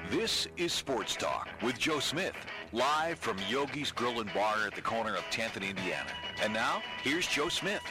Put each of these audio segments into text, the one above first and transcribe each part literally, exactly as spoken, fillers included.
This is Sports Talk with Joe Smith, live from Yogi's Grill and Bar at the corner of tenth and Indiana. And now, here's Joe Smith.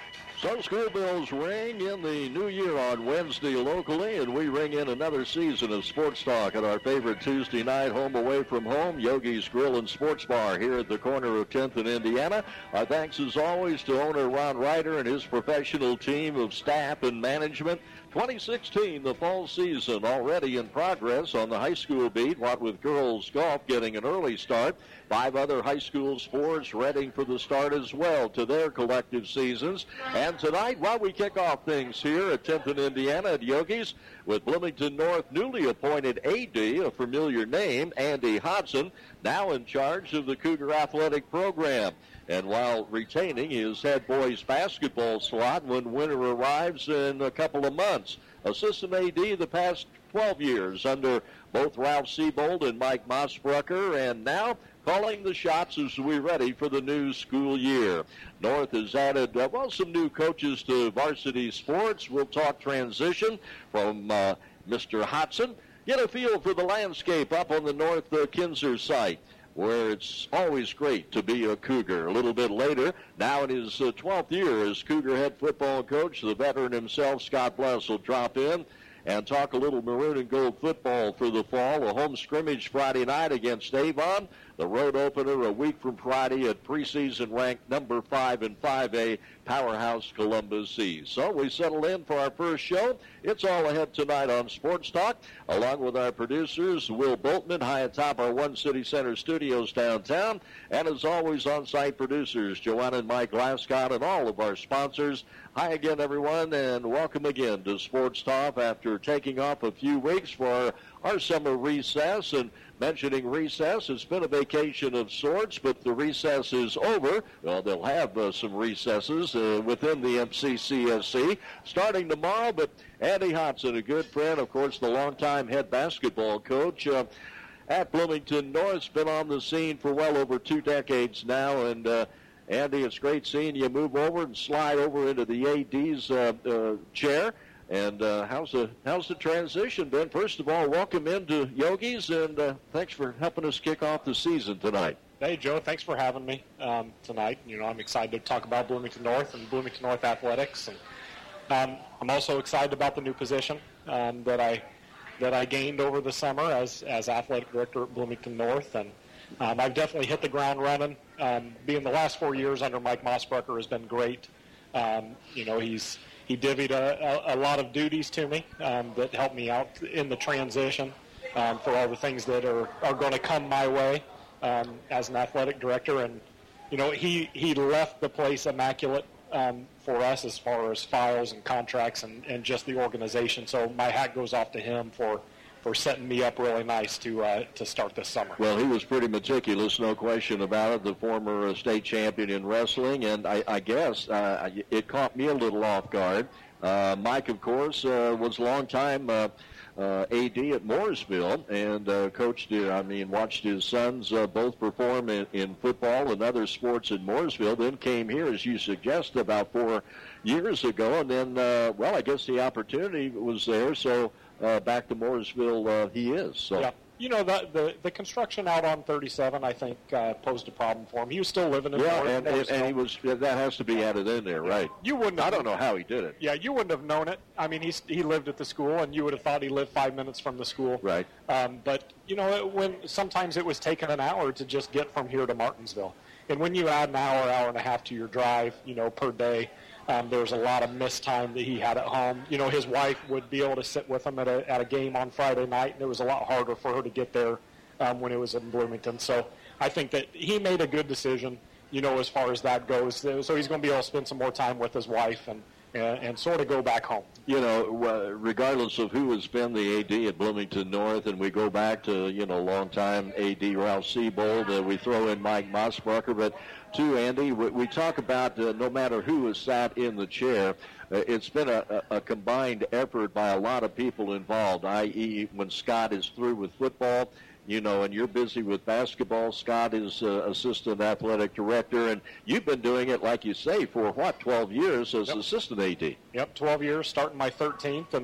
So school bells ring in the new year on Wednesday locally, and we ring in another season of Sports Talk at our favorite Tuesday night home away from home, Yogi's Grill and Sports Bar here at the corner of tenth and Indiana. Our thanks as always to owner Ron Ryder and his professional team of staff and management. twenty sixteen, the fall season already in progress on the high school beat, what with girls golf getting an early start. Five other high school sports ready for the start as well to their collective seasons. And tonight, while we kick off things here at tenth and Indiana at Yogi's, with Bloomington North newly appointed A D, a familiar name, Andy Hodson, now in charge of the Cougar Athletic Program. And while retaining his head boys basketball slot when winter arrives in a couple of months. Assistant A D the past twelve years under both Ralph Siebold and Mike Mossbrucker, and now calling the shots as we're ready for the new school year. North has added, uh, well, some new coaches to varsity sports. We'll talk transition from uh, Mister Hodson. Get a feel for the landscape up on the North uh, Kinzer site, where it's always great to be a Cougar. A little bit later, now in his uh, twelfth year as Cougar head football coach, the veteran himself, Scott Bless, will drop in and talk a little maroon and gold football for the fall. A home scrimmage Friday night against Avon. The road opener a week from Friday at preseason ranked number five in five A powerhouse Columbus East. So we settle in for our first show. It's all ahead tonight on Sports Talk, along with our producers, Will Boltman, high atop our One City Center studios downtown, and as always, on-site producers, Joanna and Mike Glascott, and all of our sponsors. Hi again, everyone, and welcome again to Sports Talk after taking off a few weeks for our summer recess. And mentioning recess, it's been a vacation of sorts, but the recess is over. Well, they'll have uh, some recesses uh, within the M C C S C starting tomorrow, but Andy Hodson, a good friend, of course, the longtime head basketball coach uh, at Bloomington North, has been on the scene for well over two decades now, and uh, Andy, it's great seeing you move over and slide over into the A D's uh, uh, chair. And uh, how's the how's the transition been? First of all, welcome into Yogi's, and uh, thanks for helping us kick off the season tonight. Hey, Joe, thanks for having me um, tonight. You know, I'm excited to talk about Bloomington North and Bloomington North athletics, and um, I'm also excited about the new position um, that I that I gained over the summer as as athletic director at Bloomington North, and um, I've definitely hit the ground running. Um, being the last four years under Mike Mossbrucker has been great. Um, you know, he's He divvied a, a, a lot of duties to me um, that helped me out in the transition um, for all the things that are, are going to come my way um, as an athletic director. And, you know, he, he left the place immaculate um, for us as far as files and contracts and, and just the organization. So my hat goes off to him for, for setting me up really nice to uh, to start this summer. Well, he was pretty meticulous, no question about it, the former uh, state champion in wrestling, and I, I guess uh, it caught me a little off guard. Uh, Mike, of course, uh, was a long-time uh, uh, A D at Mooresville and uh, coached, uh, I mean, watched his sons uh, both perform in, in football and other sports in Mooresville, then came here, as you suggest, about four years ago, and then, uh, well, I guess the opportunity was there, so Uh, back to Mooresville uh, he is. So. Yeah. You know, the, the the construction out on thirty-seven, I think, uh, posed a problem for him. He was still living in yeah, Mooresville. and, and, and he was, that has to be added in there, right? You wouldn't. I don't know how he did it. Yeah, you wouldn't have known it. I mean, he's, he lived at the school, and you would have thought he lived five minutes from the school. Right. Um, but, you know, it, when sometimes it was taking an hour to just get from here to Martinsville. And when you add an hour, hour and a half to your drive, you know, per day, Um, there was a lot of missed time that he had at home. You know, his wife would be able to sit with him at a, at a game on Friday night, and it was a lot harder for her to get there um, when it was in Bloomington. So I think that he made a good decision, you know, as far as that goes. So he's going to be able to spend some more time with his wife and, and, and sort of go back home. You know, uh, regardless of who has been the A D at Bloomington North, and we go back to, you know, longtime A D Ralph Siebold, uh, we throw in Mike Mossbrucker, but too, Andy, we, we talk about uh, no matter who has sat in the chair, uh, it's been a, a, a combined effort by a lot of people involved, that is when Scott is through with football, you know, and you're busy with basketball. Scott is uh, assistant athletic director, and you've been doing it, like you say, for, what, twelve years as yep. assistant A D? Yep, twelve years, starting my thirteenth, and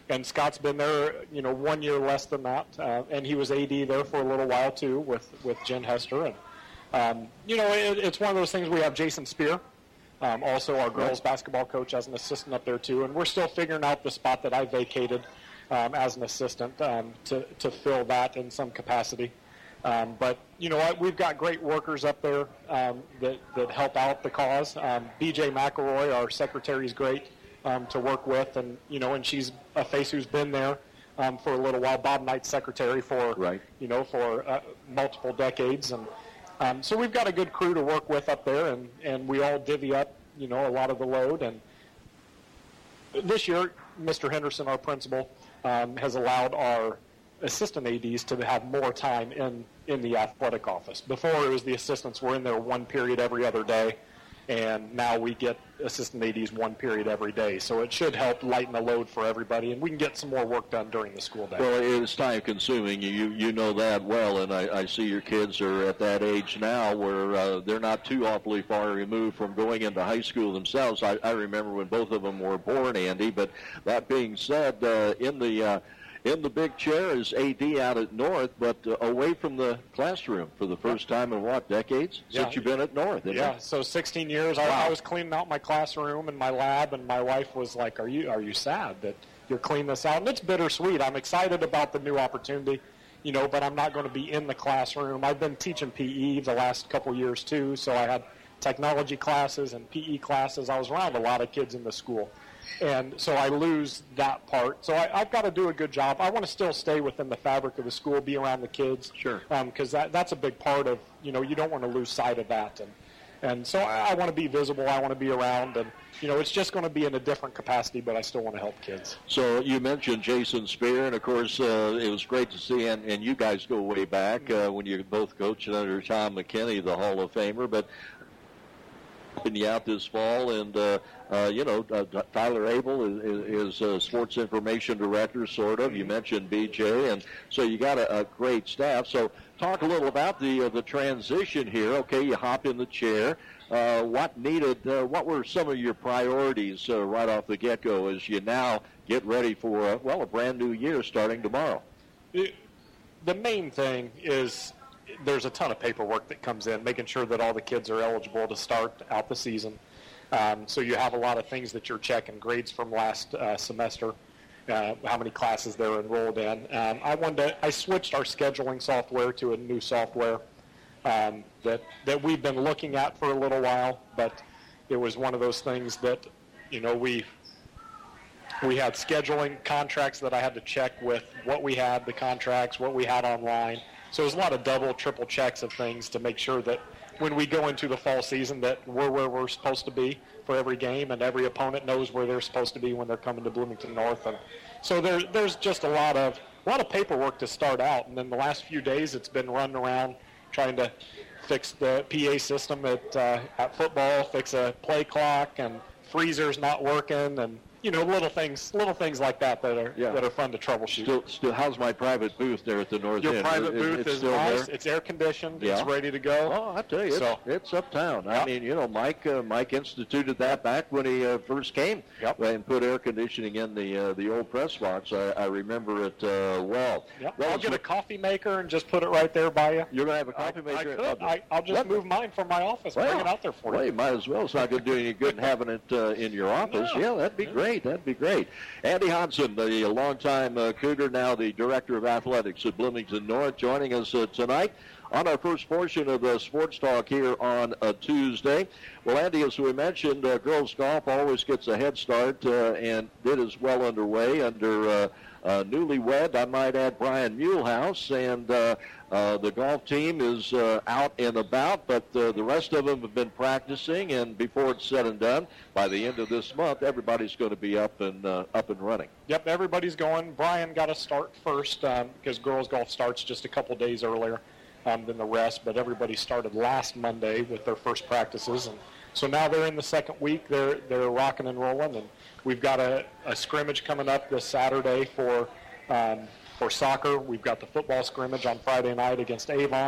and Scott's been there, you know, one year less than that, uh, and he was A D there for a little while too with with Jen Hester, and um, you know, it, it's one of those things. We have Jason Spear, um, also our girls basketball coach, as an assistant up there too, and we're still figuring out the spot that I vacated um, as an assistant um, to to fill that in some capacity. Um, but, you know what, we've got great workers up there um, that, that help out the cause. Um, B J McElroy, our secretary, is great um, to work with, and, you know, and she's a face who's been there um, for a little while. Bob Knight's secretary for, right. you know, for uh, multiple decades. And um, so we've got a good crew to work with up there, and, and we all divvy up, you know, a lot of the load. And this year, Mister Henderson, our principal, um, has allowed our assistant A Ds to have more time in, in the athletic office. Before, it was the assistants were in there one period every other day, and now we get assistant A Ds one period every day. So it should help lighten the load for everybody, and we can get some more work done during the school day. Well, it's time-consuming. You you know that well, and I, I see your kids are at that age now where uh, they're not too awfully far removed from going into high school themselves. I, I remember when both of them were born, Andy, but that being said, uh, in the uh, in the big chair is A D out at North, but uh, away from the classroom for the first time in, what, decades? Yeah. Since you've been at North, isn't Yeah, it? so sixteen years. Wow. I, I was cleaning out my classroom and my lab, and my wife was like, are you are you sad that you're cleaning this out? And it's bittersweet. I'm excited about the new opportunity, you know, but I'm not going to be in the classroom. I've been teaching P E the last couple years, too, so I had technology classes and P E classes. I was around a lot of kids in the school. And so I lose that part. So I, I've got to do a good job. I want to still stay within the fabric of the school, be around the kids. Sure. Because um, that, that's a big part of, you know, you don't want to lose sight of that. And and so I, I want to be visible. I want to be around. And, you know, it's just going to be in a different capacity, but I still want to help kids. So you mentioned Jason Spear, and, of course, uh, it was great to see, and, and you guys go way back uh, when you both coached under Tom McKinney, the Hall of Famer. But helping you out this fall, and uh, uh, you know, uh, Tyler Abel is, is uh, sports information director, sort of. You mentioned B J, and so you got a, a great staff. So talk a little about the uh, the transition here. Okay, you hop in the chair. Uh, what needed? Uh, what were some of your priorities uh, right off the get-go as you now get ready for uh, well a brand new year starting tomorrow? It, the main thing is, there's a ton of paperwork that comes in, making sure that all the kids are eligible to start out the season. Um, so you have a lot of things that you're checking, grades from last uh, semester, uh, how many classes they're enrolled in. Um, I wanted to, I switched our scheduling software to a new software um, that that we've been looking at for a little while, but it was one of those things that, you know, we we had scheduling contracts that I had to check with what we had, the contracts, what we had online. So there's a lot of double, triple checks of things to make sure that when we go into the fall season that we're where we're supposed to be for every game, and every opponent knows where they're supposed to be when they're coming to Bloomington North. And so there, there's just a lot of a lot of paperwork to start out. And then the last few days it's been running around trying to fix the P A system at uh, at football, fix a play clock, and freezers not working, and you know, little things, little things like that that are yeah. that are fun to troubleshoot. Still, still, how's my private booth there at the North Your End? private Is, booth it's is still nice. there? It's air conditioned. Yeah. It's ready to go. Oh, I tell you, So- it's, it's uptown. I Yep. mean, you know, Mike uh, Mike instituted that back when he uh, first came Yep. and put air conditioning in the uh, the old press box. I, I remember it uh, well. Yep. Well, I'll it's get a what- coffee maker and just put it right there by you. You're gonna have a I, coffee I maker. could. I, I'll just Let- move mine from my office. Well, bring it out there for well, you. you might as well. It's not going to do any good having it uh, in your office. No. Yeah, that'd be No. great. That'd be great. Andy Hodson, the longtime uh, Cougar, now the Director of Athletics at Bloomington North, joining us uh, tonight on our first portion of the Sports Talk here on a Tuesday. Well, Andy, as we mentioned, uh, girls golf always gets a head start uh, and it is well underway under uh, uh, newlywed, I might add, Brian Mulehouse, and uh, uh, the golf team is uh, out and about, but uh, the rest of them have been practicing, and before it's said and done, by the end of this month, everybody's going to be up and uh, up and running. Yep, everybody's going. Brian got to start first um, because girls golf starts just a couple days earlier um, than the rest, but everybody started last Monday with their first practices, and so now they're in the second week. They're they're rocking and rolling, and we've got a, a scrimmage coming up this Saturday for um, for soccer. We've got the football scrimmage on Friday night against Avon,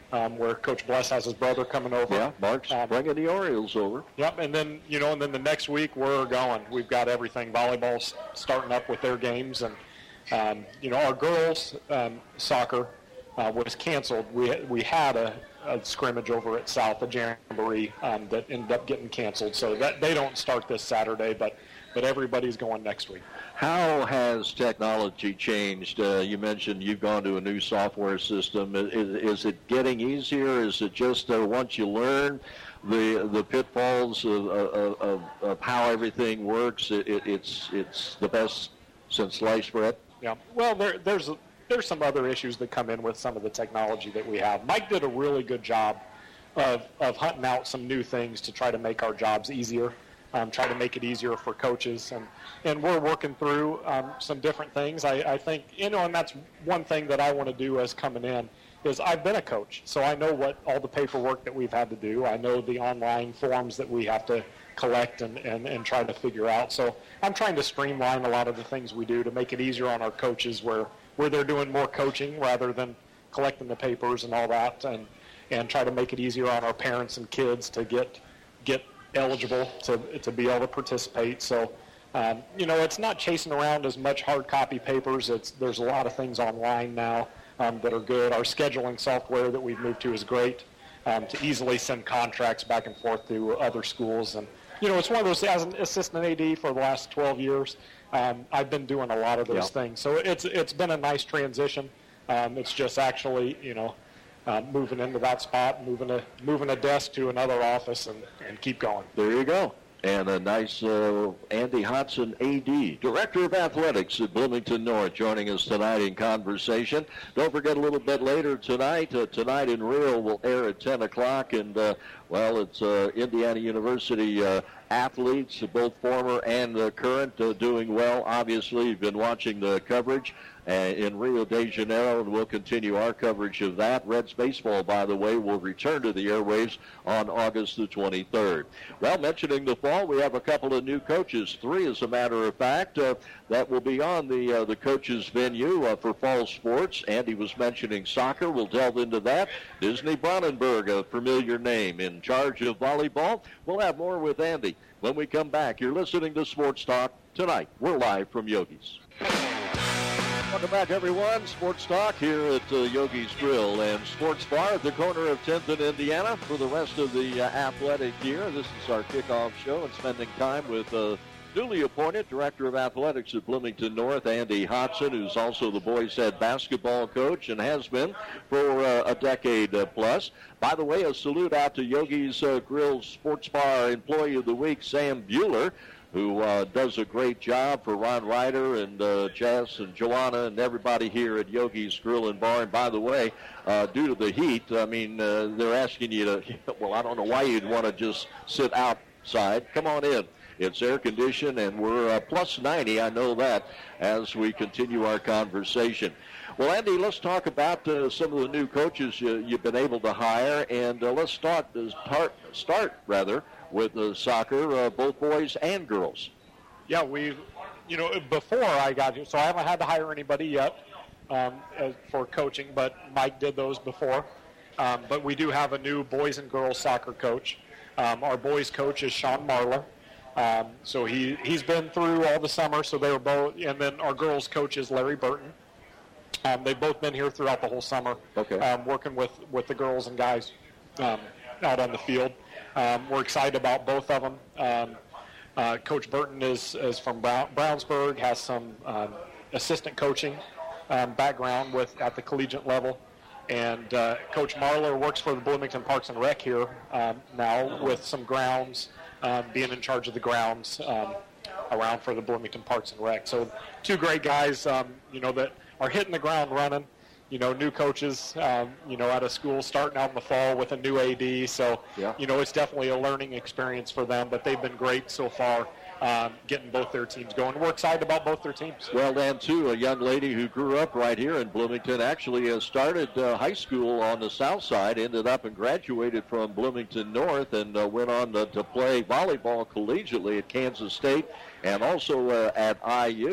um, where Coach Bless has his brother coming over. Yeah, Mark's um, bringing the Orioles over. Yep, and then, you know, and then the next week we're going. We've got everything. Volleyball's starting up with their games. And, um, you know, our girls' um, soccer uh, was canceled. We, we had a, a scrimmage over at South, a jamboree, um, that ended up getting canceled. So that they don't start this Saturday, but, but everybody's going next week. How has technology changed? Uh, you mentioned you've gone to a new software system. Is, is it getting easier? Is it just uh, once you learn the the pitfalls of, of, of, of how everything works, it, it, it's it's the best since sliced bread? Yeah. Well, there, there's there's some other issues that come in with some of the technology that we have. Mike did a really good job of of hunting out some new things to try to make our jobs easier. Um, try to make it easier for coaches, and, and we're working through um, some different things. I, I think, you know, and that's one thing that I want to do as coming in, is I've been a coach, so I know what all the paperwork that we've had to do. I know the online forms that we have to collect and, and, and try to figure out. So I'm trying to streamline a lot of the things we do to make it easier on our coaches where, where they're doing more coaching rather than collecting the papers and all that, and, and try to make it easier on our parents and kids to get get eligible to to be able to participate. So, um, you know, it's not chasing around as much hard copy papers. It's there's a lot of things online now um, that are good. Our scheduling software that we've moved to is great um, to easily send contracts back and forth to other schools. And, you know, it's one of those, as an assistant A D for the last twelve years, um, I've been doing a lot of those yeah. things. So it's it's been a nice transition. Um, it's just actually, you know, Uh, moving into that spot, moving a moving a desk to another office, and, and keep going. There you go. And a nice uh, Andy Hodson, A D, Director of Athletics at Bloomington North, joining us tonight in conversation. Don't forget, a little bit later tonight, uh, Tonight in Real will air at ten o'clock, and, uh, well, it's uh, Indiana University uh, athletes, both former and uh, current, uh, doing well. Obviously, you've been watching the coverage uh, in Rio de Janeiro, and we'll continue our coverage of that. Reds baseball, by the way, will return to the airwaves on August the twenty-third. Well, mentioning the fall, we have a couple of new coaches, three as a matter of fact, uh, that will be on the uh, the coaches venue uh, for fall sports. Andy was mentioning soccer. We'll delve into that. Disney Brandenburg, a familiar name, in charge of volleyball. We'll have more with Andy when we come back. You're listening to Sports Talk tonight. We're live from Yogi's. Welcome back, everyone. Sports Talk here at uh, Yogi's Grill and Sports Bar at the corner of tenth and Indiana for the rest of the uh, athletic year. This is our kickoff show and spending time with uh, newly appointed Director of Athletics at Bloomington North, Andy Hodson, who's also the boys' head basketball coach and has been for uh, a decade uh, plus. By the way, a salute out to Yogi's uh, Grill Sports Bar Employee of the Week, Sam Bueller, who uh, does a great job for Ron Ryder and uh, Jess and Joanna and everybody here at Yogi's Grill and Bar. And by the way, uh, due to the heat, I mean, uh, they're asking you to, well, I don't know why you'd want to just sit outside. Come on in. It's air conditioned, and we're uh, plus ninety, I know that, as we continue our conversation. Well, Andy, let's talk about uh, some of the new coaches you, you've been able to hire, and uh, let's start, uh, start, start rather, with uh, soccer, uh, both boys and girls. Yeah, we, you know, before I got here, so I haven't had to hire anybody yet um, as, for coaching, but Mike did those before. Um, but we do have a new boys and girls soccer coach. Um, our boys coach is Sean Marler. Um, so he, he's been through all the summer, so they were both, and then our girls coach is Larry Burton. Um, they've both been here throughout the whole summer, okay. um, working with, with the girls and guys um, out on the field. Um, we're excited about both of them. Um, uh, Coach Burton is, is from Brown, Brownsburg, has some um, assistant coaching um, background with at the collegiate level. And uh, Coach Marler works for the Bloomington Parks and Rec here um, now with some grounds, um, being in charge of the grounds um, around for the Bloomington Parks and Rec. So two great guys, um, you know, that are hitting the ground running. You know, new coaches, um, you know, out of school, starting out in the fall with a new A D. So, yeah. you know, it's definitely a learning experience for them, but they've been great so far, um, getting both their teams going. We're excited about both their teams. Well, Dan, too, a young lady who grew up right here in Bloomington, actually has started uh, high school on the south side, ended up and graduated from Bloomington North, and uh, went on to, to play volleyball collegiately at Kansas State and also uh, at I U.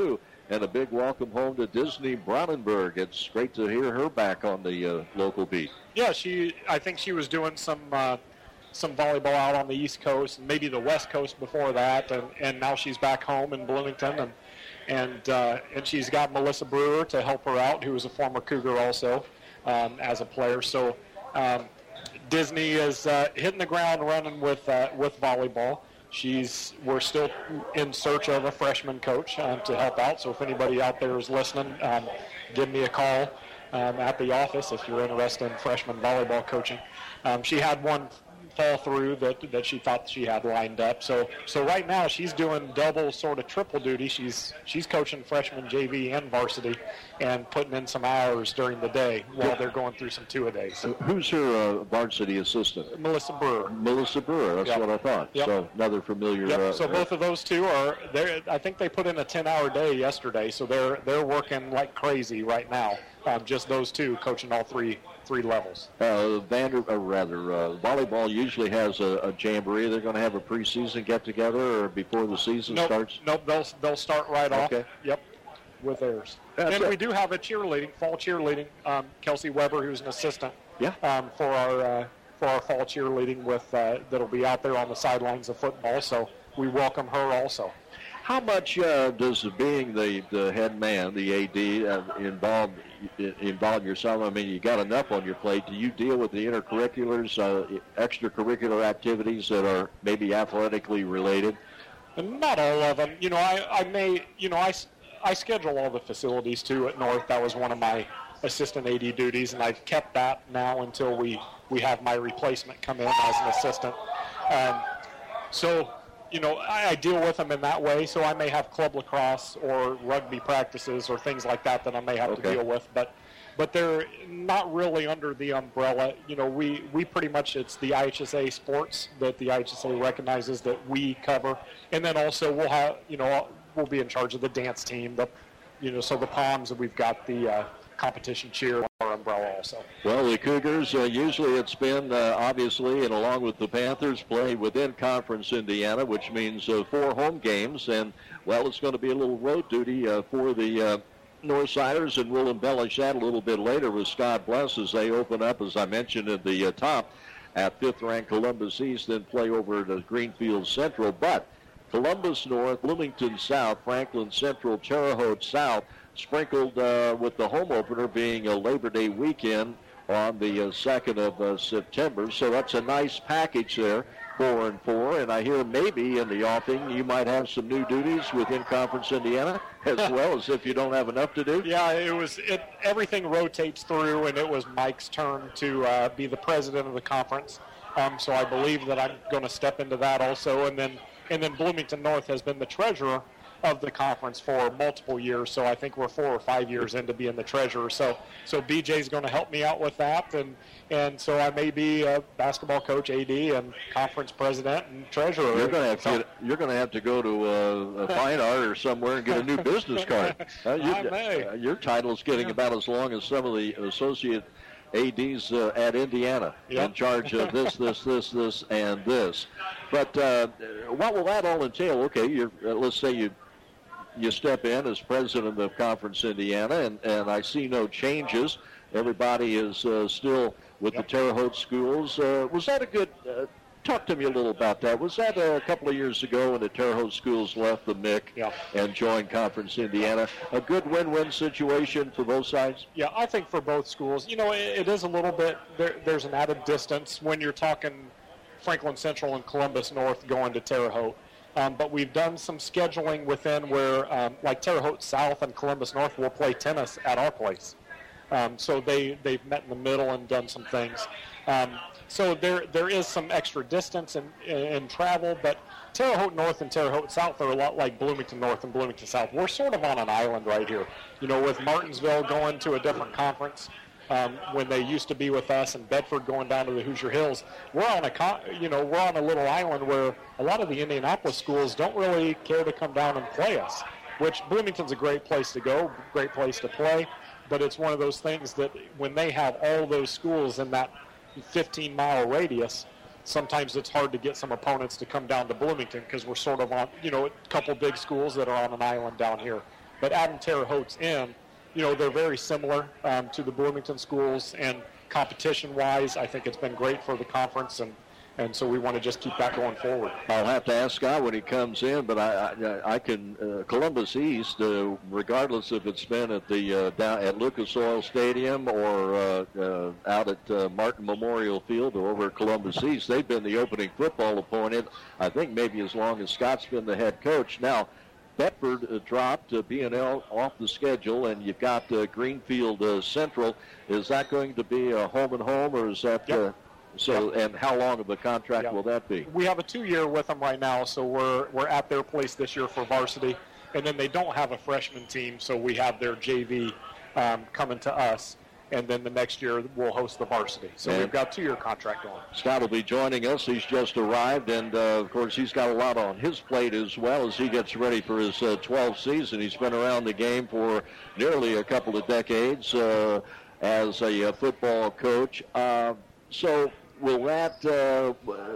And a big welcome home to Disney Brandenburg. It's great to hear her back on the uh, local beat. Yeah, she. I think she was doing some uh, some volleyball out on the East Coast and maybe the West Coast before that, and, and now she's back home in Bloomington, and and uh, and she's got Melissa Brewer to help her out, who was a former Cougar also um, as a player. So um, Disney is uh, hitting the ground running with uh, with volleyball. She's we're still in search of a freshman coach um, to help out. So if anybody out there is listening, um, give me a call um, at the office if you're interested in freshman volleyball coaching. Um, she had one fall through that that she thought she had lined up. So so right now she's doing double, sort of triple duty. She's she's coaching freshman J V and varsity, and putting in some hours during the day while they're going through some two-a-days. So who's her uh, varsity assistant? Melissa Brewer. Melissa Brewer. That's Yep. what I thought. Yep. So another familiar. Yep. Uh, So both of those two are there. I think they put in a ten-hour day yesterday. So they're they're working like crazy right now. Um, just those two coaching all three three levels. Uh, Vander, or rather, uh, volleyball usually has a, a jamboree. They're going to have a preseason get-together or before the season nope, starts? Nope, they'll, they'll start right Okay. off. Yep, with theirs. That's and it. we do have a cheerleading, fall cheerleading. Um, Kelsey Weber, who's an assistant Yeah. um, for our uh, for our fall cheerleading with uh, that'll be out there on the sidelines of football. So we welcome her also. How much uh, does being the, the head man, the A D, uh, involve involve yourself? I mean, you got enough on your plate. Do you deal with the intercurriculars, uh, extracurricular activities that are maybe athletically related? And not all of them. You know, I, I may, you know, I, I schedule all the facilities too at North. That was one of my assistant A D duties, and I've kept that now until we, we have my replacement come in as an assistant. Um, so, you know, I, I deal with them in that way. So I may have club lacrosse or rugby practices or things like that that I may have Okay. to deal with, but but they're not really under the umbrella. You know, we, we pretty much, it's the I H S A sports that the I H S A recognizes that we cover. And then also we'll have, you know, we'll be in charge of the dance team, the, you know, so the Palms, and we've got the uh, competition cheer under our umbrella also. Well, the Cougars, uh, usually it's been, uh, obviously, and along with the Panthers, play within Conference Indiana, which means uh, four home games. And, well, it's going to be a little road duty uh, for the uh, Northsiders, and we'll embellish that a little bit later with Scott Bless as they open up, as I mentioned at the uh, top, at fifth-ranked Columbus East, then play over to Greenfield Central. But Columbus North, Bloomington South, Franklin Central, Terre Haute South, sprinkled uh, with the home opener being a Labor Day weekend on the uh, second of uh, September. So that's a nice package there, four and four. And I hear maybe in the offing you might have some new duties within Conference Indiana, as well as if you don't have enough to do. Yeah, it was, it, everything rotates through, and it was Mike's turn to uh, be the president of the conference. Um, so I believe that I'm going to step into that also. And then, and then Bloomington North has been the treasurer of the conference for multiple years, so I think we're four or five years into being the treasurer. So, so B J's going to help me out with that, and and so I may be a basketball coach, A D, and conference president and treasurer. You're going to have so, to get, you're going to have to go to uh, a fine art or somewhere and get a new business card. Uh, you, I may. Uh, your title's getting about as long as some of the associate A Ds uh, at Indiana, Yep. in charge of this, this, this, this, and this. But uh, what will that all entail? Okay, you're, uh, let's say you you step in as president of Conference Indiana, and, and I see no changes. Everybody is uh, still with Yep. the Terre Haute schools. Uh, was that a good, uh, talk to me a little about that. Was that a couple of years ago when the Terre Haute schools left the M I C Yeah. and joined Conference Indiana? A good win-win situation for both sides? Yeah, I think for both schools, you know, it, it is a little bit, there, there's an added distance when you're talking Franklin Central and Columbus North going to Terre Haute. Um, but we've done some scheduling within where, um, like Terre Haute South and Columbus North will play tennis at our place. Um, so they, they've met in the middle and done some things. Um, so there there is some extra distance in, in, in travel, but Terre Haute North and Terre Haute South are a lot like Bloomington North and Bloomington South. We're sort of on an island right here. You know, with Martinsville going to a different conference, um, when they used to be with us, and Bedford going down to the Hoosier Hills, we're on a con- you know we're on a little island where a lot of the Indianapolis schools don't really care to come down and play us. Which Bloomington's a great place to go, great place to play, but it's one of those things that when they have all those schools in that fifteen mile radius, sometimes it's hard to get some opponents to come down to Bloomington because we're sort of on, you know, a couple big schools that are on an island down here. but adding Terre Haute in, you know, they're very similar um, to the Bloomington schools, and competition-wise, I think it's been great for the conference, and, and so we want to just keep that going forward. I'll have to ask Scott when he comes in, but I I, I can uh, Columbus East, uh, regardless if it's been at the uh, down at Lucas Oil Stadium or uh, uh, out at uh, Martin Memorial Field or over at Columbus East, they've been the opening football opponent, I think maybe as long as Scott's been the head coach. Now, Bedford uh, dropped uh, B and L off the schedule, and you've got uh, Greenfield uh, Central. Is that going to be a home and home, or is that yep. uh, so? Yep. And how long of a contract yep. will that be? We have a two-year with them right now, so we're we're at their place this year for varsity, and then they don't have a freshman team, so we have their J V um, coming to us. And then the next year we'll host the varsity. So and we've got a two-year contract going. Scott will be joining us. He's just arrived, and, uh, of course, he's got a lot on his plate as well as he gets ready for his uh, twelfth season. He's been around the game for nearly a couple of decades uh, as a uh, football coach. Uh, so will that uh,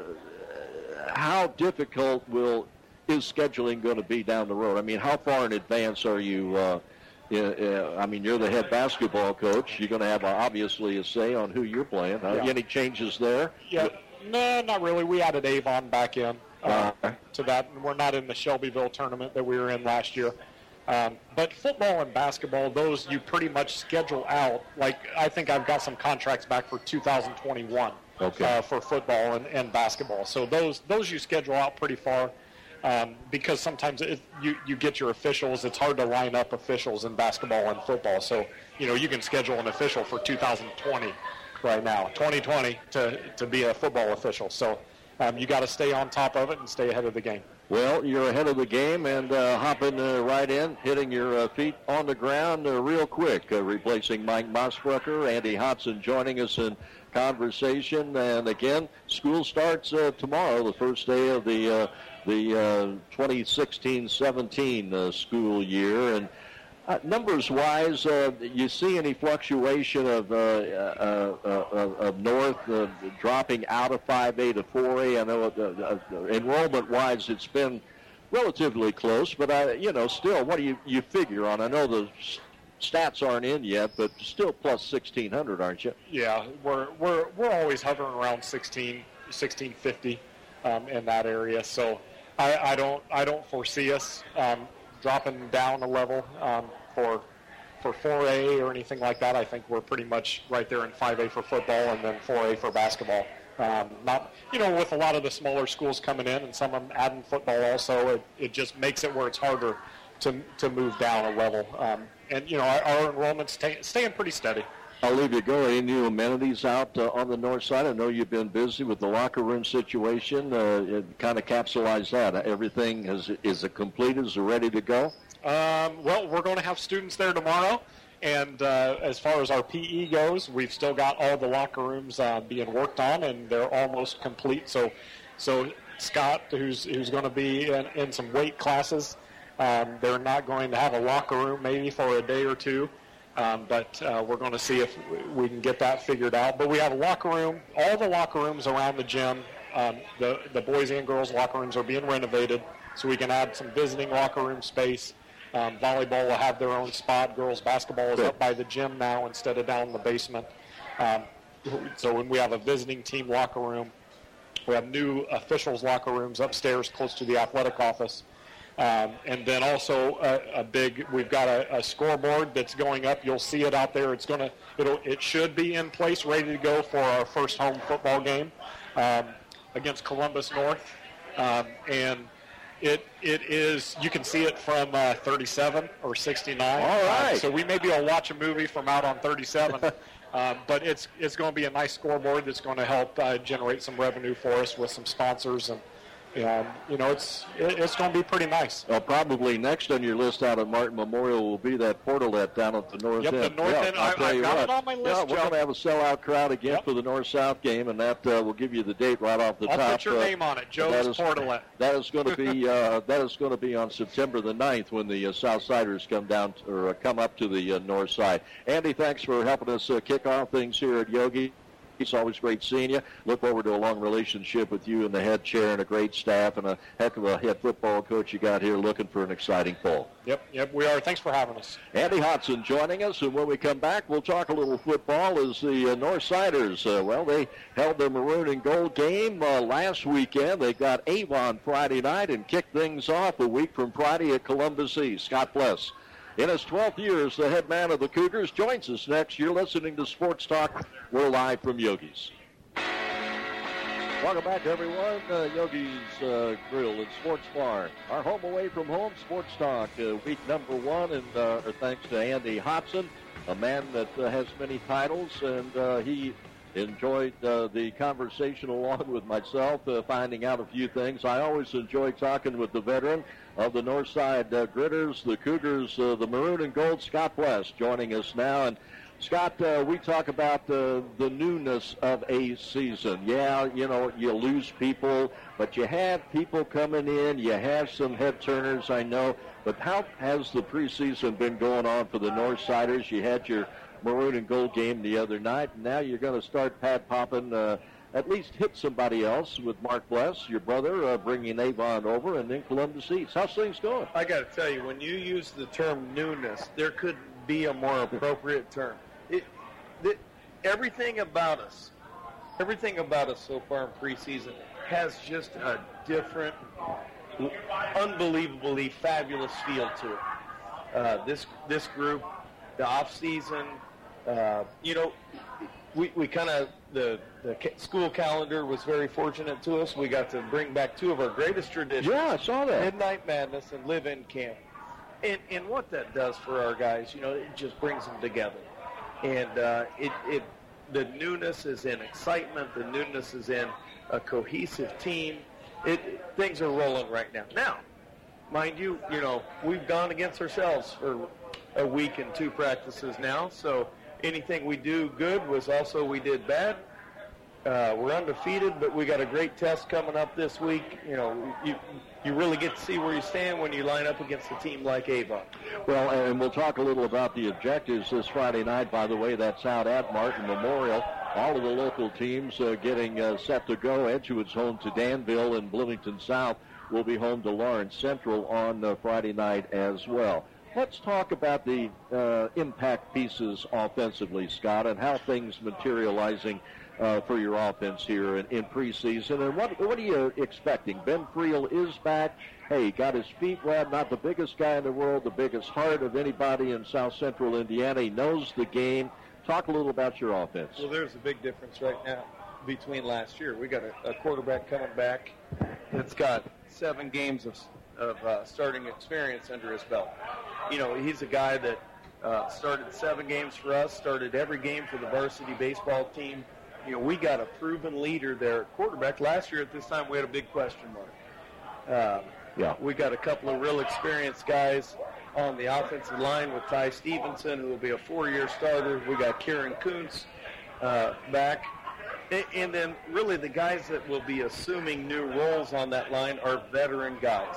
– how difficult will is scheduling going to be down the road? I mean, how far in advance are you uh, – Yeah, yeah, I mean, you're the head basketball coach. You're going to have, uh, obviously, a say on who you're playing. Uh, yeah. Any changes there? Yeah, no, not really. We added Avon back in uh, uh, to that. We're not in the Shelbyville tournament that we were in last year. Um, but football and basketball, those you pretty much schedule out. Like, I think I've got some contracts back for two thousand twenty-one okay. uh, for football and, and basketball. So those those you schedule out pretty far. Um, because sometimes it, you, you get your officials. It's hard to line up officials in basketball and football. So, you know, you can schedule an official for two thousand twenty right now, twenty twenty, to, to be a football official. So um, you got to stay on top of it and stay ahead of the game. Well, you're ahead of the game and uh, hopping uh, right in, hitting your uh, feet on the ground uh, real quick, uh, replacing Mike Mossbrucker. Andy Hodson joining us in conversation. And, again, school starts uh, tomorrow, the first day of the uh, the uh, twenty sixteen seventeen uh, school year. And uh, numbers-wise, uh, you see any fluctuation of uh, uh, uh, of North uh, dropping out of five A to four A? I know uh, uh, enrollment-wise it's been relatively close, but, uh, you know, still, what do you, you figure on? I know the stats aren't in yet, but still plus sixteen hundred, aren't you? Yeah, we're, we're, we're always hovering around sixteen, sixteen fifty um, in that area. So I, I don't I don't foresee us um, dropping down a level um, for for four A or anything like that. I think we're pretty much right there in five A for football and then four A for basketball. Um, not you know with a lot of the smaller schools coming in and some of them adding football also, it, it just makes it where it's harder to to move down a level. Um, and you know our, our enrollment's stay, staying pretty steady. I'll leave you go. Any new amenities out uh, on the north side? I know you've been busy with the locker room situation. Uh, kind of capsulize that. Everything is is it complete? Is it ready to go? Um, well, we're going to have students there tomorrow. And uh, as far as our P E goes, we've still got all the locker rooms uh, being worked on, and they're almost complete. So, so Scott, who's who's going to be in, in some weight classes, um, they're not going to have a locker room maybe for a day or two. Um, but uh, we're going to see if we can get that figured out. But we have a locker room. All the locker rooms around the gym, um, the, the boys and girls locker rooms are being renovated, so we can add some visiting locker room space. Um, volleyball will have their own spot. Girls basketball is up by the gym now instead of down in the basement. Um, so when we have a visiting team locker room, we have new officials locker rooms upstairs close to the athletic office. Um, and then also a, a big, we've got a, a scoreboard that's going up. You'll see it out there. It's going to, it'll, it should be in place, ready to go for our first home football game um, against Columbus North. Um, and it it is, you can see it from uh, thirty-seven or sixty-nine. All right. Um, so we may be able to watch a movie from out on thirty-seven. um, but it's it's going to be a nice scoreboard that's going to help uh, generate some revenue for us with some sponsors. And And, you know, it's it's going to be pretty nice. Well, probably next on your list out at Martin Memorial will be that portalet down at the north yep, end. Yep, the north yeah, end. I'll I, tell I've you got what. it on my list, Yeah, we're Joe. going to have a sellout crowd again yep. for the north-south game, and that uh, will give you the date right off the I'll top. I'll put your uh, name on it, Joe's that is, Portalet. That is going to be uh, that is going to be on September the ninth when the uh, Southsiders come down to, or uh, come up to the uh, north side. Andy, thanks for helping us uh, kick off things here at Yogi. It's always great seeing you. Look forward to a long relationship with you and the head chair and a great staff and a heck of a head football coach you got here, looking for an exciting fall. Yep, yep, we are. Thanks for having us. Andy Hodson joining us, and when we come back, we'll talk a little football as the uh, Northsiders, uh, well, they held their maroon and gold game uh, last weekend. They got Avon Friday night and kicked things off a week from Friday at Columbus East. Scott Bless, in his twelfth year as the head man of the Cougars, joins us next. You're listening to Sports Talk. We're live from Yogi's. Welcome back, everyone. Uh, Yogi's uh, Grill and Sports Bar. Our home away from home, Sports Talk, uh, week number one, and uh, thanks to Andy Hodson, a man that uh, has many titles, and uh, he enjoyed uh, the conversation along with myself, uh, finding out a few things. I always enjoy talking with the veteran of the Northside uh, Gritters, the Cougars, uh, the maroon and gold, Scott Bless, joining us now. And Scott, uh, we talk about uh, the newness of a season. Yeah, you know, you lose people, but you have people coming in. You have some head turners, I know. But how has the preseason been going on for the Northsiders? You had your maroon and gold game the other night, and now you're going to start pad popping, uh, at least hit somebody else with Mark Bless, your brother, uh, bringing Avon over, and then Columbus East. How's things going? I got to tell you, when you use the term newness, there couldn't be a more appropriate term. It, the, everything about us, everything about us so far in preseason has just a different, unbelievably fabulous feel to it. Uh, this this group, the off season, uh, you know, we, we kind of, the, the school calendar was very fortunate to us. We got to bring back two of our greatest traditions. Yeah, I saw that. Midnight Madness and Live-In Camp. And, and what that does for our guys, you know, it just brings them together. And uh, it, it, the newness is in excitement. The newness is in a cohesive team. It, it, things are rolling right now. Now, mind you, you know, we've gone against ourselves for a week and two practices now. So anything we do good was also we did bad. Uh, we're undefeated, but we got a great test coming up this week. You know, you you really get to see where you stand when you line up against a team like Avon. Well, and we'll talk a little about the objectives this Friday night. By the way, that's out at Martin Memorial. All of the local teams uh, getting uh, set to go. Edgewood's home to Danville, and Bloomington South will be home to Lawrence Central on uh, Friday night as well. Let's talk about the uh, impact pieces offensively, Scott, and how things materializing uh, for your offense here in, in preseason. And what what are you expecting? Ben Friel is back. Hey, got his feet wet, not the biggest guy in the world, the biggest heart of anybody in South Central Indiana. He knows the game. Talk a little about your offense. Well, there's a big difference right now between last year. We got a, a quarterback coming back that's got seven games of, of uh, starting experience under his belt. You know, he's a guy that uh, started seven games for us, started every game for the varsity baseball team. You know, we got a proven leader there at quarterback. Last year at this time, we had a big question mark. Uh, yeah. We got a couple of real experienced guys on the offensive line with Ty Stevenson, who will be a four-year starter. We got Kieran Kuntz uh, back. And, and then really the guys that will be assuming new roles on that line are veteran guys.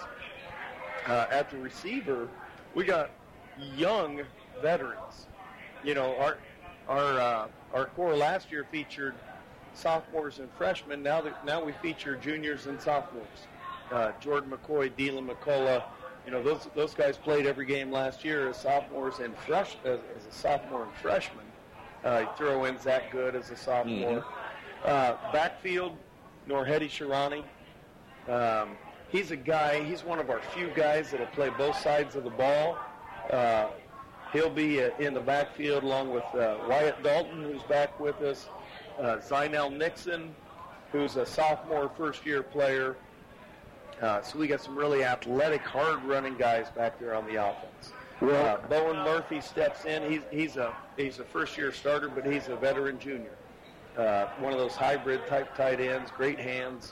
Uh, at the receiver, we got young veterans. You know, our our uh, our core last year featured sophomores and freshmen. Now that now we feature juniors and sophomores. Uh, Jordan McCoy, Dylan McCullough, you know, those those guys played every game last year as sophomores and fresh as, as a sophomore and freshman. Uh, you throw in Zach Good as a sophomore. Mm-hmm. Uh, backfield, Norhedi Shirani. Um, he's a guy. He's one of our few guys that'll play both sides of the ball. Uh, he'll be uh, in the backfield along with uh, Wyatt Dalton, who's back with us. Uh, Zynel Nixon, who's a sophomore, first-year player. Uh, so we got some really athletic, hard-running guys back there on the offense. Uh, Bowen Murphy steps in. He's he's a he's a first-year starter, but he's a veteran junior. Uh, one of those hybrid type tight ends, great hands.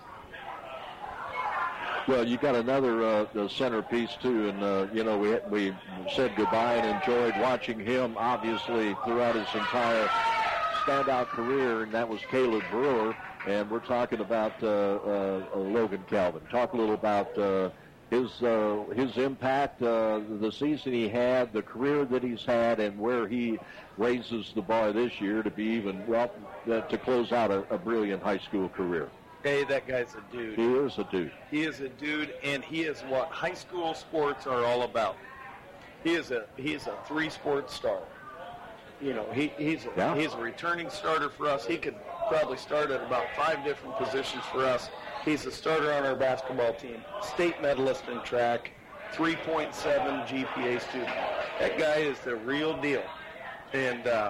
Well, you got another uh, centerpiece too, and uh, you know we we said goodbye and enjoyed watching him obviously throughout his entire standout career, and that was Caleb Brewer. And we're talking about uh, uh, Logan Calvin. Talk a little about uh, his uh, his impact, uh, the season he had, the career that he's had, and where he raises the bar this year to be even, well, uh, to close out a, a brilliant high school career. Hey, that guy's a dude. He is a dude. He is a dude, and he is what high school sports are all about. He is a he is a three-sport star. You know, he, he's a, yeah. he's a returning starter for us. He could probably start at about five different positions for us. He's a starter on our basketball team, state medalist in track, three point seven G P A student. That guy is the real deal. And uh,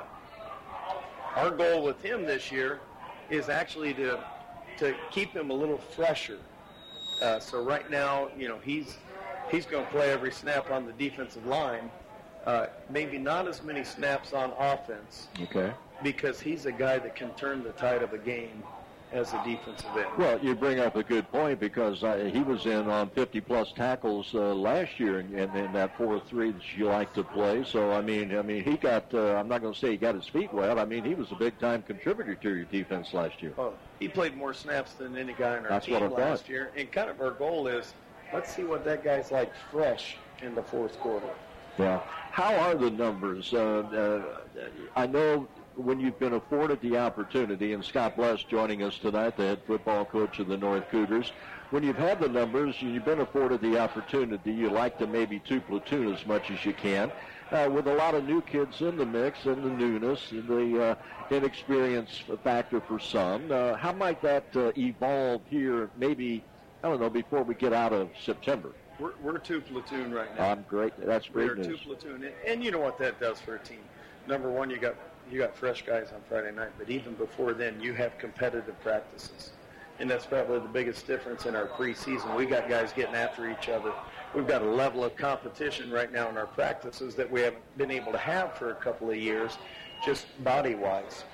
our goal with him this year is actually to to keep him a little fresher. Uh, so right now, you know, he's he's going to play every snap on the defensive line. Uh, maybe not as many snaps on offense. Okay. Because he's a guy that can turn the tide of a game as a defensive end. Well, you bring up a good point because uh, he was in on fifty-plus tackles uh, last year in, in, in that four three that you like to play. So, I mean, I mean, he got, uh, I'm not going to say he got his feet wet. I mean, he was a big-time contributor to your defense last year. Oh, he played more snaps than any guy in our That's team what I last thought. year. And kind of our goal is, let's see what that guy's like fresh in the fourth quarter. Yeah. How are the numbers? Uh, uh, I know when you've been afforded the opportunity, and Scott Bless joining us tonight, the head football coach of the North Cougars, when you've had the numbers and you've been afforded the opportunity, you like to maybe two platoon as much as you can. Uh, with a lot of new kids in the mix and the newness and the uh, inexperience factor for some, uh, how might that uh, evolve here maybe, I don't know, before we get out of September? We're, we're two platoon right now. I'm great. That's great We're news. two platoon. And, and you know what that does for a team. Number one, you got you got fresh guys on Friday night, but even before then, you have competitive practices. And that's probably the biggest difference in our preseason. We got guys getting after each other. We've got a level of competition right now in our practices that we haven't been able to have for a couple of years, just body-wise.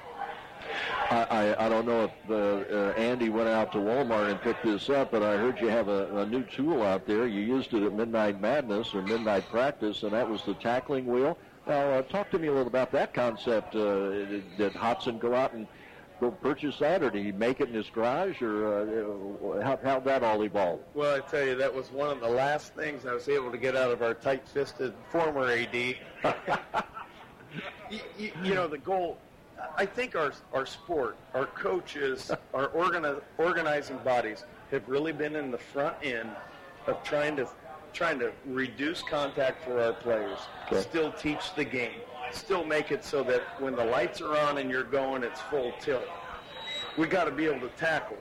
I, I, I don't know if uh, uh, Andy went out to Walmart and picked this up, but I heard you have a, a new tool out there. You used it at Midnight Madness or Midnight Practice, and that was the tackling wheel. Now, uh, talk to me a little about that concept. Uh, did, did Hodson go out and go purchase that, or did he make it in his garage, or uh, how, how'd that all evolve? Well, I tell you, that was one of the last things I was able to get out of our tight-fisted former A D. you, you, you know, the goal, I think our our sport, our coaches, our organi- organizing bodies have really been in the front end of trying to trying to reduce contact for our players, okay. Still teach the game, still make it so that when the lights are on and you're going, it's full tilt. We got to be able to tackle,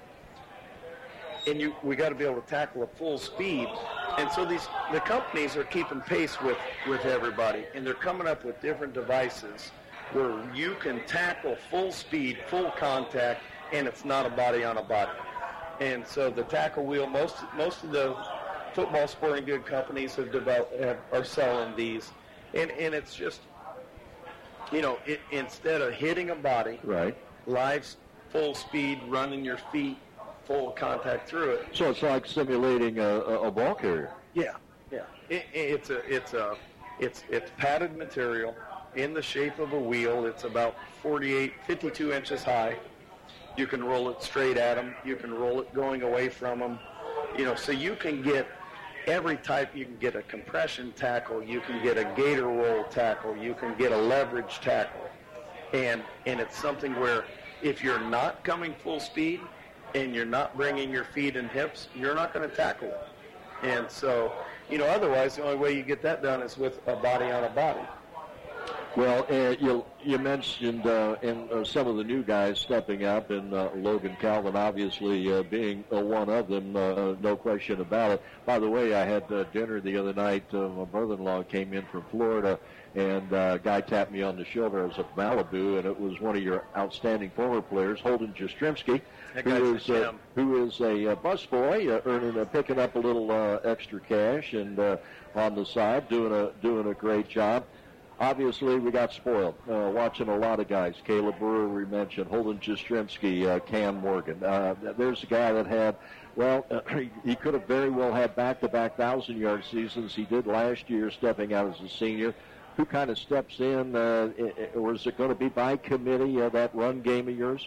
and you we got to be able to tackle at full speed. And so these the companies are keeping pace with with everybody, and they're coming up with different devices where you can tackle full speed, full contact, and it's not a body on a body. And so the tackle wheel, most most of the football sporting good companies have developed have, are selling these, and and it's just, you know, it, instead of hitting a body, right, live full speed, running your feet, full contact through it. So it's like simulating a, a, a ball carrier. Yeah, yeah. It, it's a it's a it's it's padded material in the shape of a wheel. It's about forty-eight, fifty-two inches high. You can roll it straight at them. You can roll it going away from them. You know, so you can get every type. You can get a compression tackle. You can get a gator roll tackle. You can get a leverage tackle. And and it's something where if you're not coming full speed and you're not bringing your feet and hips, you're not going to tackle it. And so, you know, otherwise the only way you get that done is with a body on a body. Well, uh, you you mentioned uh, in uh, some of the new guys stepping up, and uh, Logan Calvin obviously uh, being uh, one of them, uh, no question about it. By the way, I had uh, dinner the other night. Uh, my brother-in-law came in from Florida, and uh, a guy tapped me on the shoulder. I was at Malibu, and it was one of your outstanding former players, Holden Jastrzemski, who is uh, who is a uh, busboy, uh, earning, uh, picking up a little uh, extra cash, and uh, on the side, doing a doing a great job. Obviously, we got spoiled uh, watching a lot of guys. Caleb Brewer, we mentioned, Holden Jastrzemski, uh, Cam Morgan. Uh, there's a guy that had, well, uh, he could have very well had back-to-back thousand-yard seasons. He did last year, stepping out as a senior. Who kind of steps in, uh, or is it going to be by committee, uh, that run game of yours?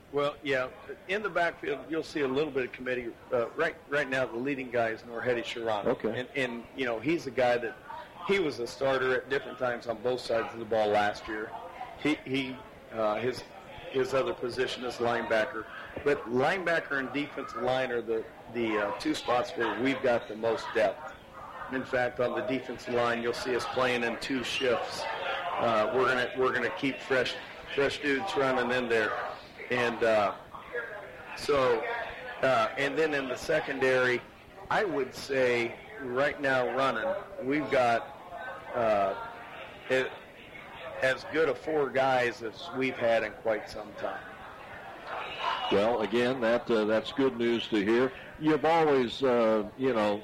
Well, yeah, in the backfield, you'll see a little bit of committee. Uh, right right now, the leading guy is Norhedi Sharana. Okay. And, and, you know, he's a guy that he was a starter at different times on both sides of the ball last year. He, he uh, his his other position is linebacker. But linebacker and defensive line are the, the uh, two spots where we've got the most depth. In fact, on the defensive line, you'll see us playing in two shifts. Uh, we're gonna we're gonna keep fresh fresh dudes running in there. And uh, so, uh, and then in the secondary, I would say right now running, we've got uh, it, as good a four guys as we've had in quite some time. Well, again, that uh, that's good news to hear. You've always, uh, you know,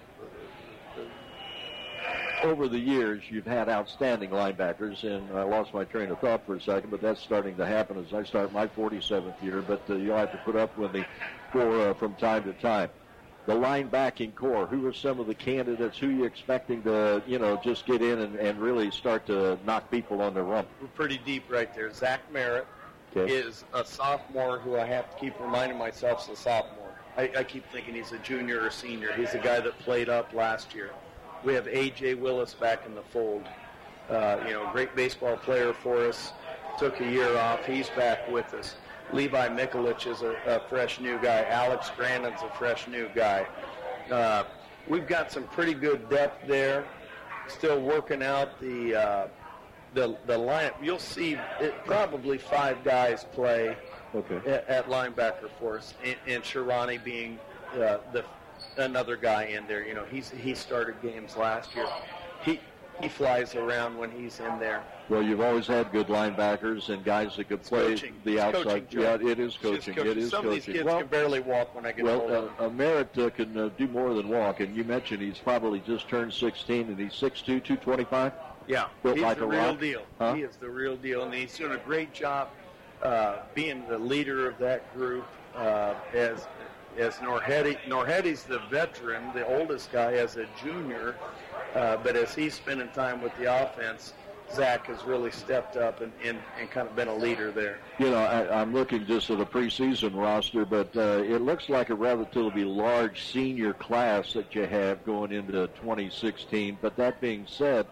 over the years, you've had outstanding linebackers, and I lost my train of thought for a second, but that's starting to happen as I start my forty-seventh year, but uh, you'll have to put up with me for, uh, from time to time. The linebacking core, who are some of the candidates? Who are you expecting to, you know, just get in and, and really start to knock people on the rump? We're pretty deep right there. Zach Merritt Okay. is a sophomore who I have to keep reminding myself is a sophomore. I, I keep thinking he's a junior or senior. He's a guy that played up last year. We have A J Willis back in the fold. Uh, you know, great baseball player for us. Took a year off. He's back with us. Levi Mikulich is a, a fresh new guy. Alex Grandin's a fresh new guy. Uh, we've got some pretty good depth there. Still working out the uh, the the lineup. You'll see it, probably five guys play Okay. at, at linebacker for us, and, and Sharani being uh, the another guy in there. You know, he's he started games last year. He he flies around when he's in there. Well, you've always had good linebackers and guys that could It's play coaching. the It's outside. coaching, Joe. Yeah, it is It's just coaching. coaching. It is Some coaching. of these kids well, can barely walk when I get hold of well them. uh, uh, Merritt uh, can uh, do more than walk, and you mentioned he's probably just turned sixteen, and he's six two, two twenty-five. Yeah, built he's like the a real rock. deal. Huh? He is the real deal, and he's doing a great job uh, being the leader of that group. Uh, as as Norhedi, Norhedi's the veteran, the oldest guy as a junior, uh, but as he's spending time with the offense, Zach has really stepped up and, and, and kind of been a leader there. You know, I, I'm looking just at a preseason roster, but uh, it looks like a relatively large senior class that you have going into twenty sixteen. But that being said,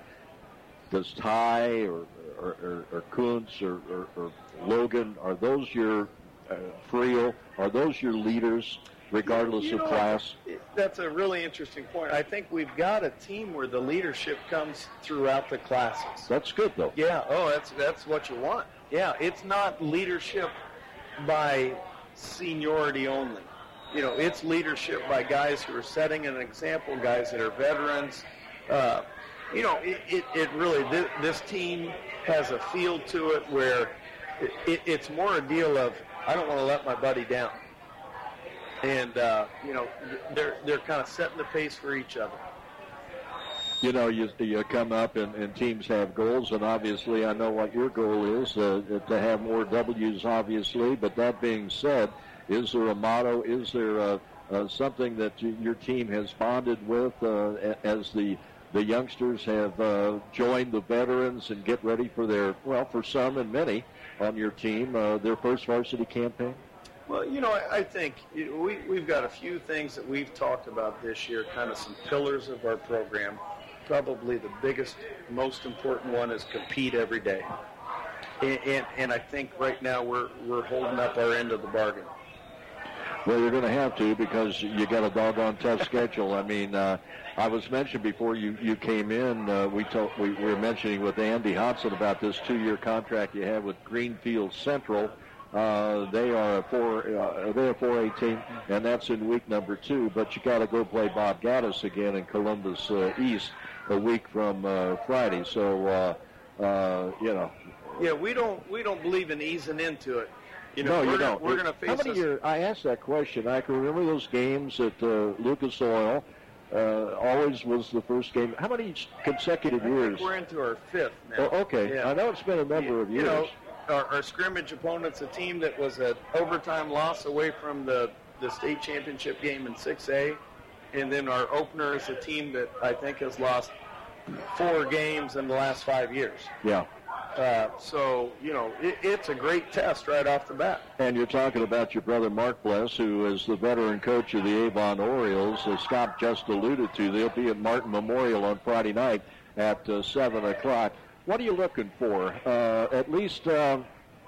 does Ty or or, or, or Kuntz or, or, or Logan, are those your uh, Friel, are those your leaders, regardless You know, of class? That's a really interesting point. I think we've got a team where the leadership comes throughout the classes. That's good, though. Yeah, oh, that's that's what you want. Yeah, it's not leadership by seniority only. You know, it's leadership by guys who are setting an example, guys that are veterans. Uh, you know, it, it, it really, this, this team has a feel to it where it, it, it's more a deal of, I don't want to let my buddy down. And, uh, you know, they're they're kind of setting the pace for each other. You know, you, you come up and, and teams have goals, and obviously I know what your goal is, uh, to have more W's, obviously. But that being said, is there a motto? Is there a, uh, something that you, your team has bonded with uh, as the the youngsters have uh, joined the veterans and get ready for their, well, for some and many on your team, uh, their first varsity campaign? Well, you know, I, I think you know, we, we've got a few things that we've talked about this year, kind of some pillars of our program. Probably the biggest, most important one is compete every day. And, and, and I think right now we're, we're holding up our end of the bargain. Well, you're going to have to, because you got a doggone tough schedule. I mean, uh, I was mentioned before you, you came in, uh, we, told, we, we were mentioning with Andy Hodson about this two-year contract you have with Greenfield Central. Uh, they are a four, uh, they're a four A team, and that's in week number two. But you got to go play Bob Gaddis again in Columbus uh, East a week from uh, Friday. So, uh, uh, you know. Yeah, we don't we don't believe in easing into it. You no, know, we're you gonna, don't. We're going to face. How many this- years? I asked that question. I can remember those games at uh, Lucas Oil. Uh, always was the first game. How many consecutive I think years? we're into our fifth now. Oh, okay. Yeah. I know it's been a number of You years. know, our, our scrimmage opponent's a team that was an overtime loss away from the, the state championship game in six A. And then our opener is a team that I think has lost four games in the last five years. Yeah. Uh, so, you know, it, it's a great test right off the bat. And you're talking about your brother Mark Bless, who is the veteran coach of the Avon Orioles. As Scott just alluded to, they'll be at Martin Memorial on Friday night at uh, seven o'clock. What are you looking for? Uh, at least, um,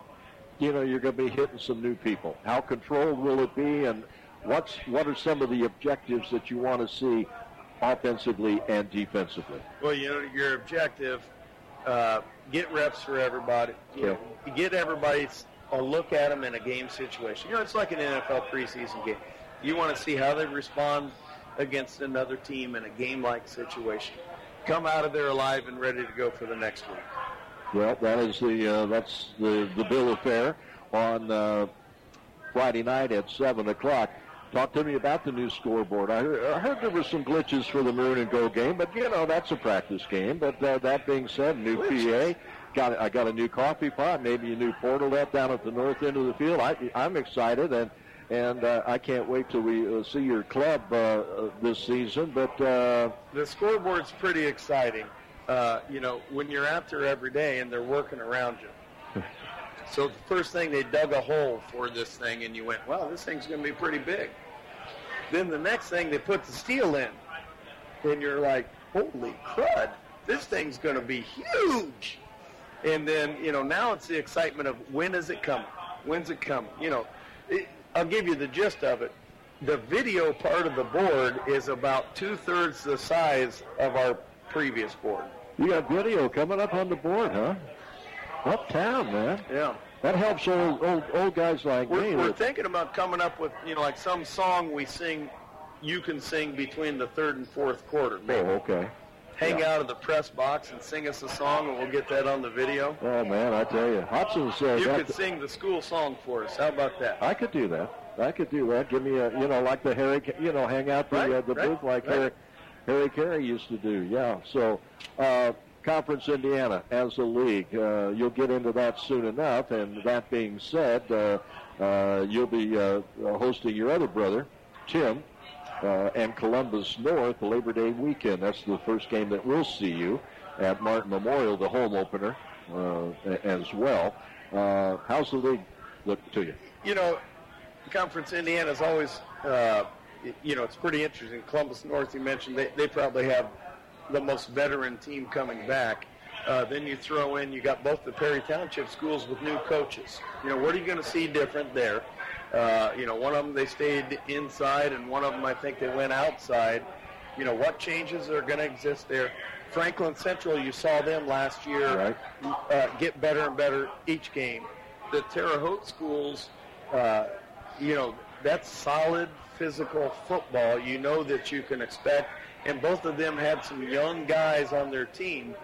you know, you're going to be hitting some new people. How controlled will it be, and what's what are some of the objectives that you want to see offensively and defensively? Well, you know, your objective, uh, get reps for everybody. You know, get everybody a look at them in a game situation. You know, it's like an N F L preseason game. You want to see how they respond against another team in a game-like situation. Come out of there alive and ready to go for the next week. Well, that is the uh, that's the, the bill of fare on uh, Friday night at seven o'clock. Talk to me about the new scoreboard. I heard, I heard there were some glitches for the Maroon and Gold game, but, you know, that's a practice game. But uh, that being said, new glitches. P A. Got I got a new coffee pot, maybe a new portalette down at the north end of the field. I, I'm excited, and and uh, I can't wait till we uh, see your club uh, uh, this season. But uh, the scoreboard's pretty exciting. Uh, you know, when you're out there every day and they're working around you. So the first thing, they dug a hole for this thing, and you went, wow, this thing's going to be pretty big. Then the next thing, they put the steel in, and you're like, holy crud, this thing's going to be huge. And then, you know, now it's the excitement of when is it coming? When's it coming? You know, it, I'll give you the gist of it. The video part of the board is about two-thirds the size of our previous board. You got video coming up on the board, huh? Uptown, man. Yeah. That helps old old, old guys like we're, me. We're thinking about coming up with, you know, like some song we sing, you can sing between the third and fourth quarter. Maybe. Oh, okay. Hang yeah. out of the press box and sing us a song, and we'll get that on the video. Oh, man, I tell you. Hudson said you that could sing the school song for us. How about that? I could do that. I could do that. Give me a, you know, like the Harry, you know, hang out the, right, uh, the right, booth like right. Harry, Harry Carey used to do. Yeah. So, uh, Conference Indiana as a league, uh, you'll get into that soon enough. And that being said, uh, uh, you'll be uh, hosting your other brother, Tim, uh, and Columbus North the Labor Day weekend. That's the first game that we'll see you at Martin Memorial, the home opener, uh, as well. Uh, how's the league look to you? You know, Conference Indiana is always, uh, you know, it's pretty interesting. Columbus North, you mentioned, they, they probably have the most veteran team coming back. Uh, then you throw in, you got both the Perry Township schools with new coaches. You know, what are you going to see different there? Uh, you know, one of them they stayed inside, and one of them I think they went outside. You know, what changes are going to exist there? Franklin Central, you saw them last year right. uh, get better and better each game. The Terre Haute schools, uh, you know, that's solid physical football. You know that you can expect. And both of them had some young guys on their team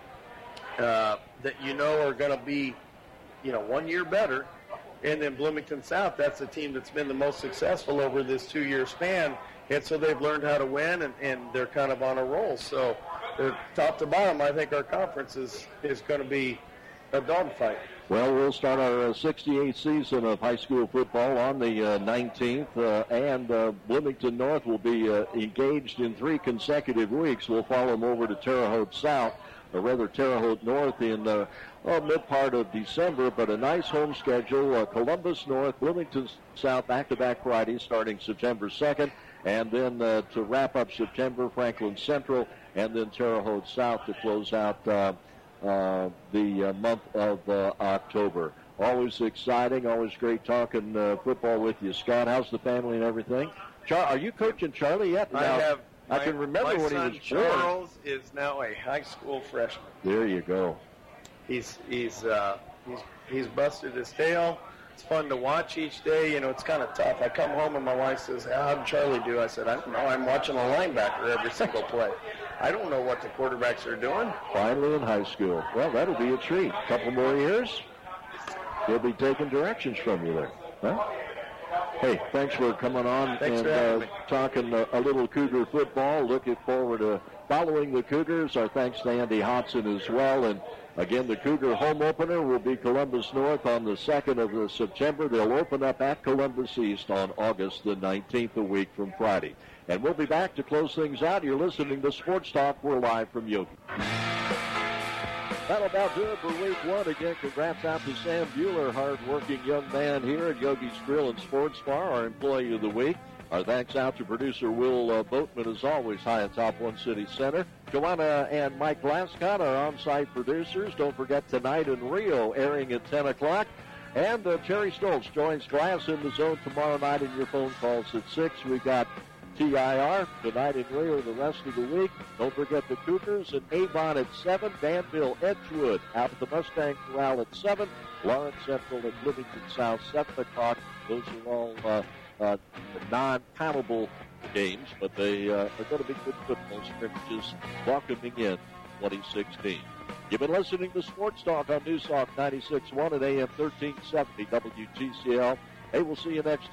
uh, that you know are going to be, you know, one year better. And then Bloomington South, that's the team that's been the most successful over this two-year span. And so they've learned how to win, and, and they're kind of on a roll. So they're top to bottom, I think our conference is, is going to be a dogfight. Well, we'll start our uh, sixty-eighth season of high school football on the uh, nineteenth, uh, and uh, Bloomington North will be uh, engaged in three consecutive weeks. We'll follow them over to Terre Haute South, or rather Terre Haute North in the uh, mid part of December, but a nice home schedule. Uh, Columbus North, Bloomington South, back-to-back Fridays starting September second, and then uh, to wrap up September, Franklin Central, and then Terre Haute South to close out uh, Uh, the uh, month of uh, October. Always exciting, always great talking uh, football with you, Scott. How's the family and everything? Char- are you coaching Charlie yet? I now, have. I my, can remember my when son he was Charles born. Is now a high school freshman. There you go. He's he's uh, he's he's busted his tail. It's fun to watch each day. You know, it's kind of tough. I come home and my wife says, "How did Charlie do?" I said, "I don't know. I'm watching a linebacker every single play. I don't know what the quarterbacks are doing." Finally in high school. Well, that'll be a treat. A couple more years, he'll be taking directions from you there. Huh? Hey, thanks for coming on thanks and for having uh, me. talking uh, a little Cougar football. Looking forward to following the Cougars. Our thanks to Andy Hodson as well. And again, the Cougar home opener will be Columbus North on the second of September. They'll open up at Columbus East on August the nineteenth, a week from Friday. And we'll be back to close things out. You're listening to Sports Talk. We're live from Yogi. That'll about do it for week one. Again, congrats out to Sam Bueller, hard-working young man here at Yogi's Grill and Sports Bar, our Employee of the Week. Our thanks out to producer Will uh, Boatman, as always, high atop One City Center. Joanna and Mike Glasscott, our on-site producers. Don't forget Tonight in Rio, airing at ten o'clock. And uh, Terry Stoltz joins Glass in the Zone tomorrow night in your phone calls at six. We got T I R Tonight in Rio the rest of the week. Don't forget the Cougars and Avon at seven. Danville Edgewood out at the Mustang Corral at seven. Lawrence Central and Bloomington South, seven o'clock. Those are all uh, uh, non-countable games, but they uh, are going to be good football scrimmages welcoming in twenty sixteen. You've been listening to Sports Talk on News Talk ninety-six point one at A M thirteen seventy W G C L. Hey, we'll see you next